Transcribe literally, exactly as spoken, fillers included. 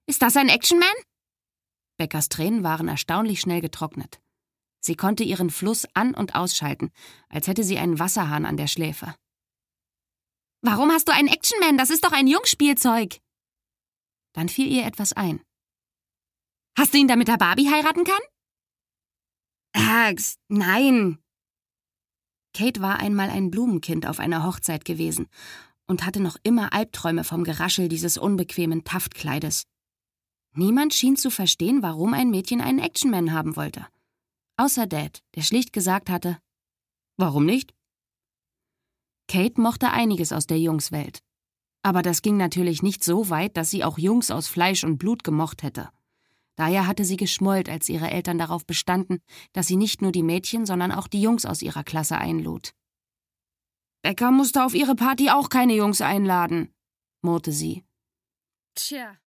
Ist das ein Actionman? Beckers Tränen waren erstaunlich schnell getrocknet. Sie konnte ihren Fluss an- und ausschalten, als hätte sie einen Wasserhahn an der Schläfe. »Warum hast du einen Actionman? Das ist doch ein Jungspielzeug!« Dann fiel ihr etwas ein. »Hast du ihn, damit er Barbie heiraten kann?« »Ax, nein!« Kate war einmal ein Blumenkind auf einer Hochzeit gewesen und hatte noch immer Albträume vom Geraschel dieses unbequemen Taftkleides. Niemand schien zu verstehen, warum ein Mädchen einen Actionman haben wollte. Außer Dad, der schlicht gesagt hatte, »Warum nicht?« Kate mochte einiges aus der Jungswelt. Aber das ging natürlich nicht so weit, dass sie auch Jungs aus Fleisch und Blut gemocht hätte. Daher hatte sie geschmollt, als ihre Eltern darauf bestanden, dass sie nicht nur die Mädchen, sondern auch die Jungs aus ihrer Klasse einlud. »Becker musste auf ihre Party auch keine Jungs einladen«, murrte sie. »Tja«,